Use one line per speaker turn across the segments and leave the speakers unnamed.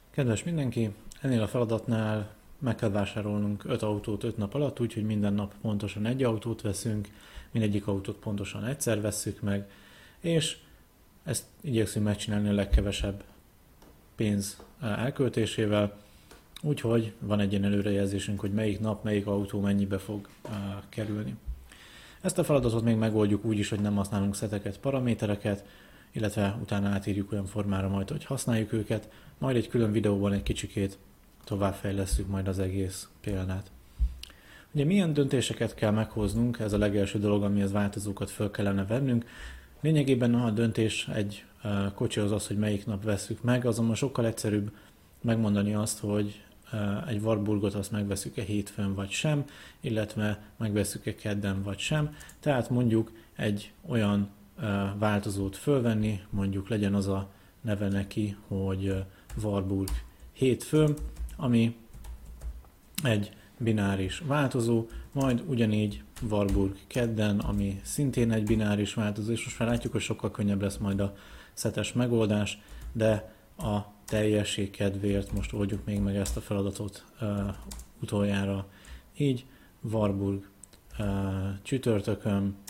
Kedves mindenki, ennél a feladatnál meg kell vásárolnunk 5 autót 5 nap alatt, úgyhogy minden nap pontosan egy autót veszünk, mindegyik autót pontosan egyszer vesszük meg, és ezt igyekszünk megcsinálni a legkevesebb pénz elköltésével, úgyhogy van egy ilyen előrejelzésünk, hogy melyik nap, melyik autó mennyibe fog kerülni. Ezt a feladatot még megoldjuk úgy is, hogy nem használunk szeteket, paramétereket, illetve utána átírjuk olyan formára majd, hogy használjuk őket, majd egy külön videóban egy kicsikét továbbfejlesszük majd az egész példát. Ugye milyen döntéseket kell meghoznunk, ez a legelső dolog, amihez változókat föl kellene vennünk. Lényegében a döntés egy kocsihoz az, hogy melyik nap vesszük meg, azonban sokkal egyszerűbb megmondani azt, hogy egy Warburgot azt megveszük-e hétfőn vagy sem, illetve megveszük-e kedden vagy sem. Tehát mondjuk egy olyan változót fölvenni, mondjuk legyen az a neve neki, hogy Warburg hétfőn, ami egy bináris változó, majd ugyanígy Warburg kedden, ami szintén egy bináris változó, és most már látjuk, hogy sokkal könnyebb lesz majd a szetes megoldás, de a teljesség kedvéért most oldjuk még meg ezt a feladatot utoljára. Így Warburg csütörtökön,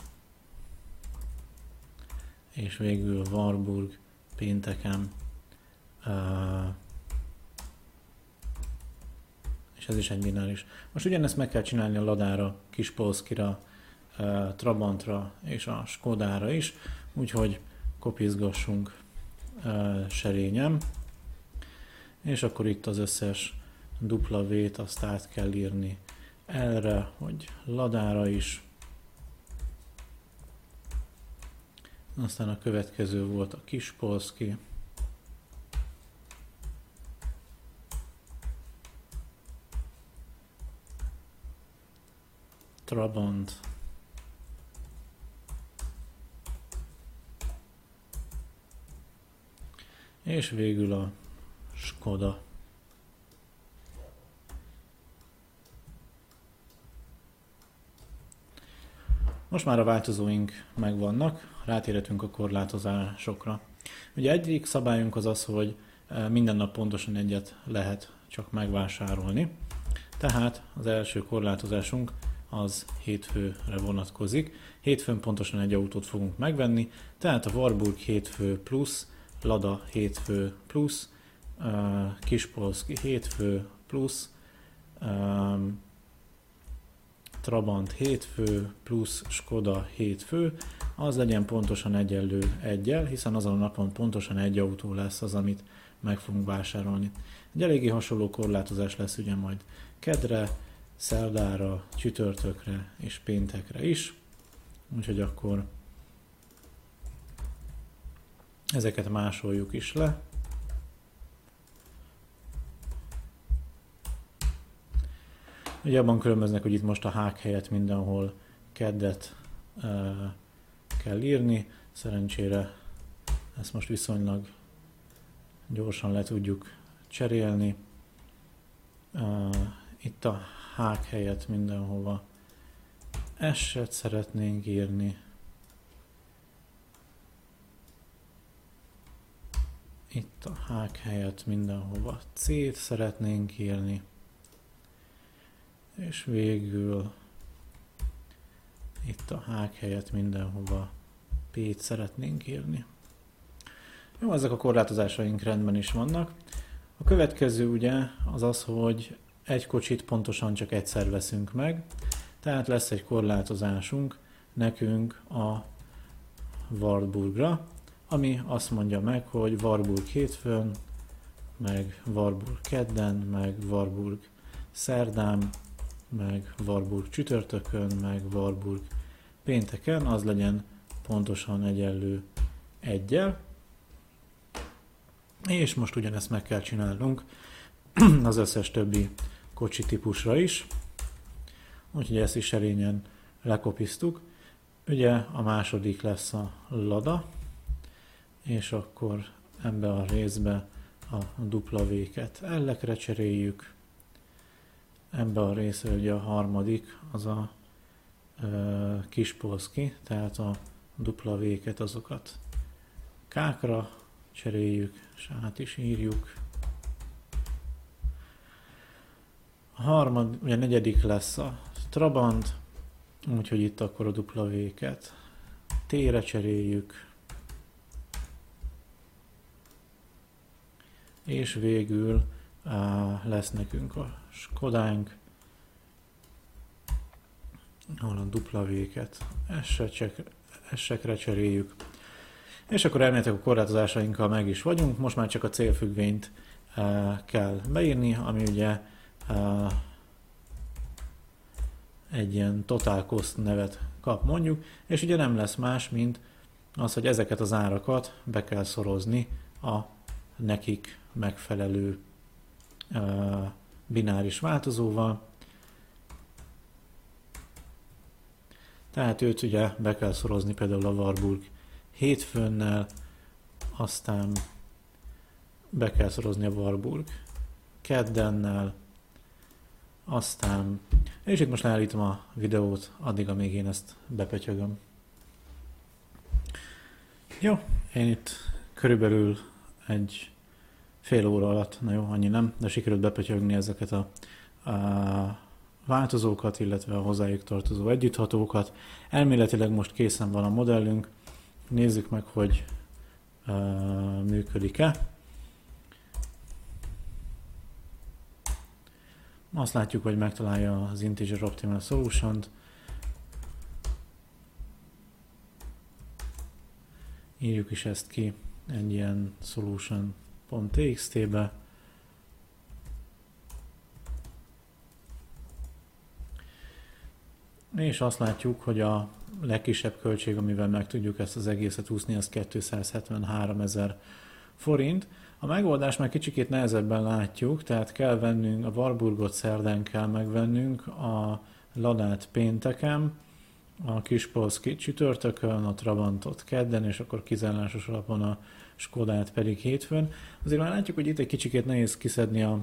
és végül Warburg pénteken, és ez is egy bináris. Most ugyanezt meg kell csinálni a Ladára, Kispolszkira, Trabantra és a Skodára is, úgyhogy kopizgassunk serényem, és akkor itt az összes W-t azt át kell írni erre, hogy Ladára is. Aztán a következő volt a Kispolszki, Trabant, és végül a Skoda. Most már a változóink megvannak, rátérhetünk a korlátozásokra. Ugye egyik szabályunk az az, hogy minden nap pontosan egyet lehet csak megvásárolni. Tehát az első korlátozásunk az hétfőre vonatkozik. Hétfőn pontosan egy autót fogunk megvenni, tehát a Warburg hétfő plusz, Lada hétfő plusz, Kispolszki hétfő plusz, Trabant hétfő plusz Skoda hétfő, az legyen pontosan egyenlő egyel, hiszen azon a napon pontosan egy autó lesz az, amit meg fogunk vásárolni. Egy eléggé hasonló korlátozás lesz ugye majd kedre, szerdára, csütörtökre és péntekre is, úgyhogy akkor ezeket másoljuk is le. Ugye abban különböznek, hogy itt most a hák helyett mindenhol keddet kell írni, szerencsére ezt most viszonylag gyorsan le tudjuk cserélni. Itt a hák helyett mindenhova S-et szeretnénk írni. Itt a hák helyett mindenhova C-t szeretnénk írni. És végül itt a hák helyett mindenhova P-t szeretnénk írni. Jó, ezek a korlátozásaink rendben is vannak. A következő ugye az az, hogy egy kocsit pontosan csak egyszer veszünk meg, tehát lesz egy korlátozásunk nekünk a Warburgra, ami azt mondja meg, hogy Warburg hétfőn, meg Warburg kedden, meg Warburg szerdán, meg Warburg csütörtökön, meg Warburg pénteken, az legyen pontosan egyenlő egyel. És most ugyanezt meg kell csinálnunk az összes többi kocsi típusra is. Úgyhogy ezt is serényen lekopiztuk. Ugye a második lesz a Lada, és akkor ebbe a részbe a W-ket L-ekre cseréljük. Ebbe a részre ugye a harmadik az a Kispolszki, tehát a W-ket azokat K-kra cseréljük, és át is írjuk. Ugye a negyedik lesz a Trabant, úgyhogy itt akkor a W-ket T-re cseréljük. És végül lesz nekünk a Skodánk, ahol a W-ket S-ekre cseréljük. És akkor elméletileg a korlátozásainkkal meg is vagyunk, most már csak a célfüggvényt kell beírni, ami ugye egy ilyen total cost nevet kap mondjuk, és ugye nem lesz más, mint az, hogy ezeket az árakat be kell szorozni a nekik megfelelő bináris változóval. Tehát őt ugye be kell szorozni például a Warburg hétfőnnel, aztán be kell szorozni a Warburg keddennel, aztán, és itt most leállítom a videót, addig, amíg én ezt bepötyögöm. Jó, én itt körülbelül egy fél óra alatt, na jó, annyi nem, de sikerült bepötyögni ezeket a változókat, illetve a hozzájuk tartozó együtthatókat. Elméletileg most készen van a modellünk, nézzük meg, hogy működik-e. Azt látjuk, hogy megtalálja az Integer Optimal Solution-t. Írjuk is ezt ki egy ilyen solution.txt-be. És azt látjuk, hogy a legkisebb költség, amivel meg tudjuk ezt az egészet úszni, az 273 000 forint. A megoldást már kicsikét nehezebben látjuk, tehát kell vennünk, a Warburgot szerdán kell megvennünk, a Ladát pénteken, a Kispolszkit csütörtökön, a Trabantot kedden, és akkor kizárásos alapon a Skodát pedig hétfőn. Azért már látjuk, hogy itt egy kicsikét nehéz kiszedni a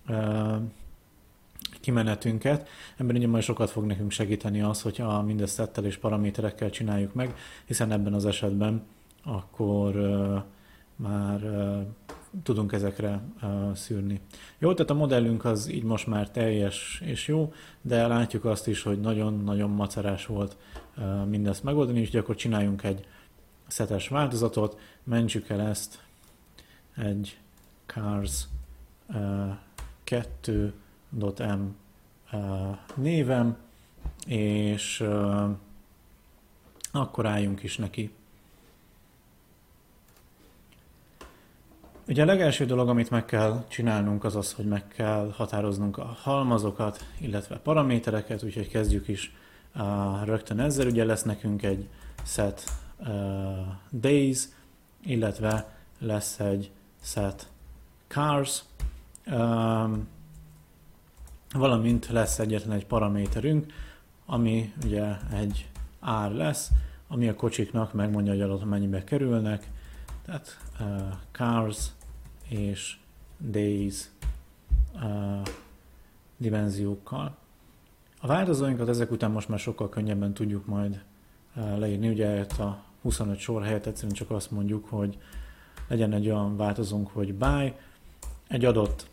kimenetünket. Ebben ugye majd sokat fog nekünk segíteni az, hogyha mindezt szettel és paraméterekkel csináljuk meg, hiszen ebben az esetben akkor már tudunk ezekre szűrni. Jó, tehát a modellünk az így most már teljes és jó, de látjuk azt is, hogy nagyon-nagyon macerás volt mindezt megoldani, és akkor csináljunk egy szetes változatot, mentsük el ezt egy cars 2.m névem, és akkor álljunk is neki. Ugye a legelső dolog, amit meg kell csinálnunk, az az, hogy meg kell határoznunk a halmazokat, illetve paramétereket, úgyhogy kezdjük is rögtön ezzel. Ugye lesz nekünk egy set days, illetve lesz egy set cars, valamint lesz egyetlen egy paraméterünk, ami ugye egy ár lesz, ami a kocsiknak megmondja, hogy adott mennyibe kerülnek, tehát cars és days dimenziókkal. A változóinkat ezek után most már sokkal könnyebben tudjuk majd leírni, ugye a 25 sor helyett egyszerűen csak azt mondjuk, hogy legyen egy olyan változónk, hogy buy, egy adott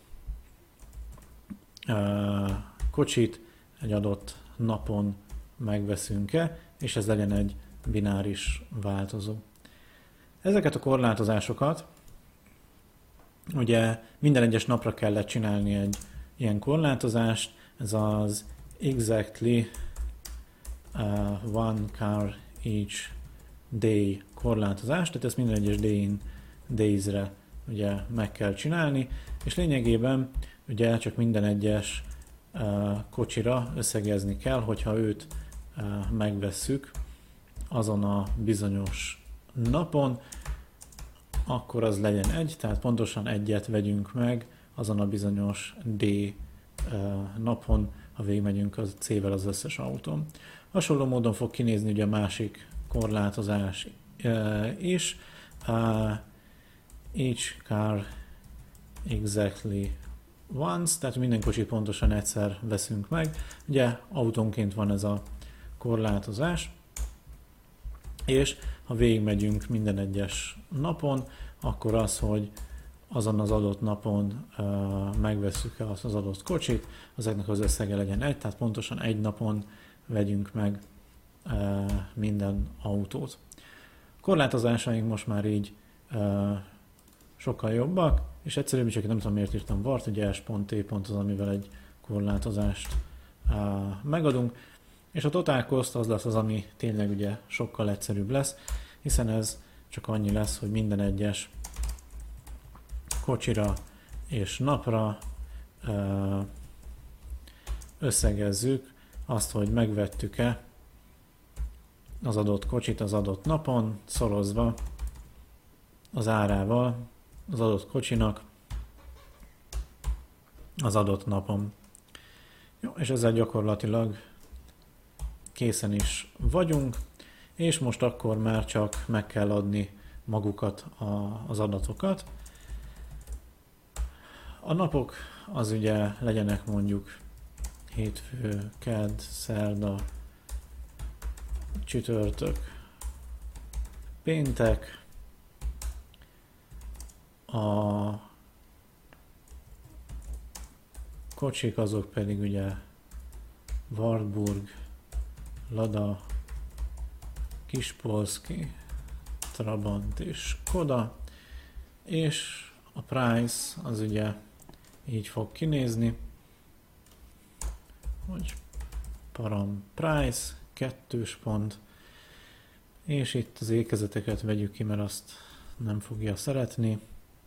kocsit egy adott napon megveszünk-e, és ez legyen egy bináris változó. Ezeket a korlátozásokat ugye minden egyes napra kellett csinálni egy ilyen korlátozást, ez az exactly one car each day korlátozás, tehát ezt minden egyes days-re ugye meg kell csinálni, és lényegében ugye csak minden egyes kocsira összegezni kell, hogyha őt megvesszük azon a bizonyos napon, akkor az legyen egy, tehát pontosan egyet vegyünk meg azon a bizonyos D napon, ha végigmegyünk az C-vel az összes autón. Hasonló módon fog kinézni ugye a másik korlátozás is. Each car exactly once, tehát minden kocsit pontosan egyszer veszünk meg. Ugye autónként van ez a korlátozás, és ha végigmegyünk minden egyes napon, akkor az, hogy azon az adott napon megvesszük-e azt az adott kocsit, ezeknek az összege legyen egy, tehát pontosan egy napon vegyünk meg minden autót. Korlátozásaink most már így sokkal jobbak, és egyszerűbb, csak nem tudom miért írtam vart, ugye S.T pont az, amivel egy korlátozást megadunk, és a total cost az lesz az, ami tényleg ugye sokkal egyszerűbb lesz, hiszen ez csak annyi lesz, hogy minden egyes kocsira és napra összegezzük azt, hogy megvettük-e az adott kocsit az adott napon, szorozva az árával az adott kocsinak az adott napon. Jó, és ezzel gyakorlatilag készen is vagyunk, és most akkor már csak meg kell adni magukat az adatokat. A napok az ugye legyenek mondjuk hétfő, kedd, szerda, csütörtök, péntek, a kocsik azok pedig ugye Wartburg, Lada, Kispolszki, Trabant és Skoda, és a price az ugye így fog kinézni, hogy param price, 2 pont, és itt az ékezeteket vegyük ki, mert azt nem fogja szeretni.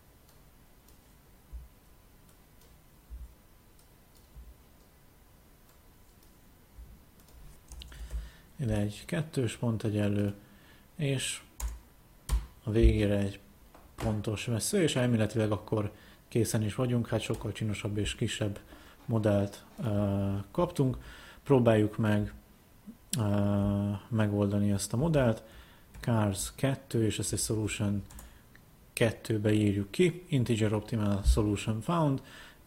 Ide egy 2 pont egyenlő, és a végére egy pontos vesző, és elméletileg akkor készen is vagyunk, hát sokkal csinosabb és kisebb modellt kaptunk. Próbáljuk meg megoldani ezt a modellt. Cars 2, és ezt egy solution 2-be írjuk ki. Integer optimal solution found.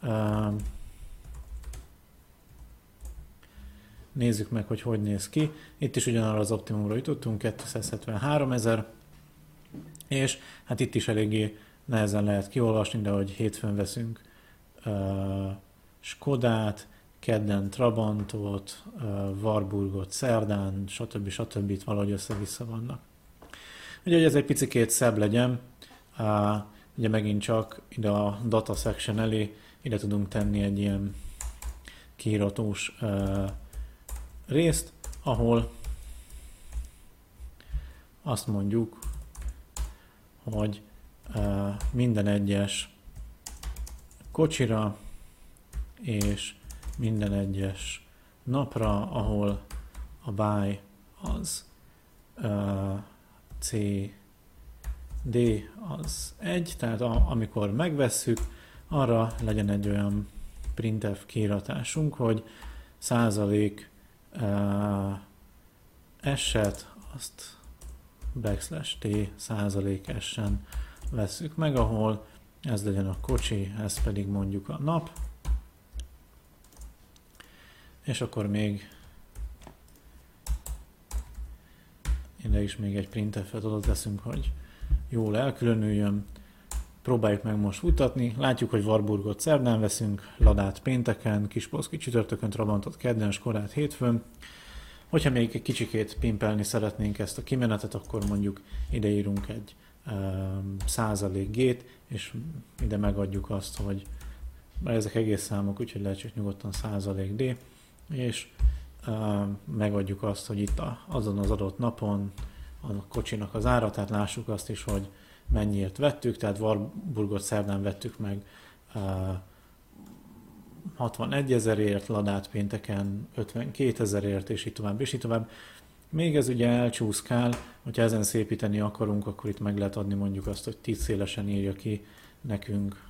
Nézzük meg, hogy néz ki. Itt is ugyanarra az optimumra jutottunk, 273 000, és hát itt is eléggé nehezen lehet kiolvasni, de hogy hétfőn veszünk Skodát, kedden Trabantot, Wartburgot szerdán, stb. Itt valahogy össze-vissza vannak. Ugye, hogy ez egy picikét szebb legyen, ugye megint csak ide a data section elé ide tudunk tenni egy ilyen kiíratós részt, ahol azt mondjuk, hogy minden egyes kocsira és minden egyes napra, ahol a buy az CD az 1, tehát amikor megvesszük, arra legyen egy olyan printf kiíratásunk, hogy százalék eset, azt \t százalék essen vesszük meg, ahol ez legyen a kocsi, ez pedig mondjuk a nap, és akkor még ide is még egy printf-et oda teszünk, hogy jól elkülönüljön. Próbáljuk meg most mutatni. Látjuk, hogy Wartburgot szerdán veszünk, Ladát pénteken, Kispolszki csütörtökön, Trabantot kedden, Skodát hétfőn. Hogyha még egy kicsikét pimpelni szeretnénk ezt a kimenetet, akkor mondjuk ideírunk egy %G-t, és ide megadjuk azt, hogy ezek egész számok, úgyhogy lehet csak nyugodtan %D, és megadjuk azt, hogy itt azon az adott napon a kocsinak az ára, tehát lássuk azt is, hogy mennyiért vettük, tehát Wartburgot szerdán vettük meg 61 000-ért, Ladát pénteken 52 000-ért, és így tovább, és így tovább. Még ez ugye elcsúszkál, hogyha ezen szépíteni akarunk, akkor itt meg lehet adni mondjuk azt, hogy 10 szélesen írja ki nekünk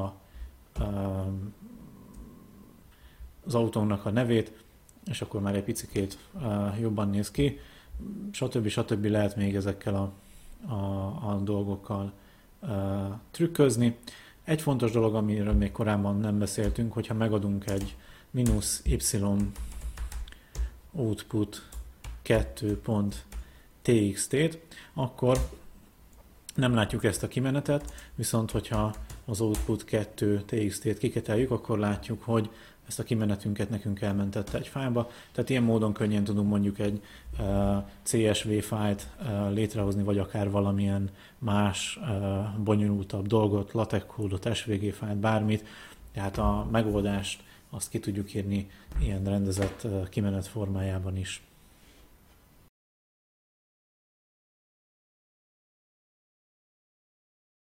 az autónak a nevét, és akkor már egy picikét jobban néz ki, stb. Lehet még ezekkel a dolgokkal trükközni. Egy fontos dolog, amiről még korábban nem beszéltünk, hogyha megadunk egy -y output 2.txt-t, akkor nem látjuk ezt a kimenetet, viszont hogyha az output 2 txt-t kiketeljük, akkor látjuk, hogy ezt a kimenetünket nekünk elmentette egy fájlba. Tehát ilyen módon könnyen tudunk mondjuk egy CSV fájlt létrehozni, vagy akár valamilyen más bonyolultabb dolgot, LaTeX kódot, SVG fájlt, bármit. Tehát a megoldást azt ki tudjuk írni ilyen rendezett kimenet formájában is.